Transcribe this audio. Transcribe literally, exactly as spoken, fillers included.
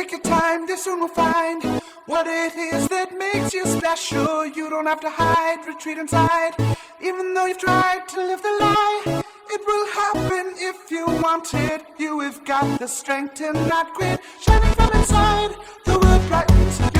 take your time, you soon will find what it is that makes you special. You don't have to hide, retreat inside. Even though you've tried to live the lie, it will happen if you want it. You have got the strength and not quit. Shining from inside, the world brightens.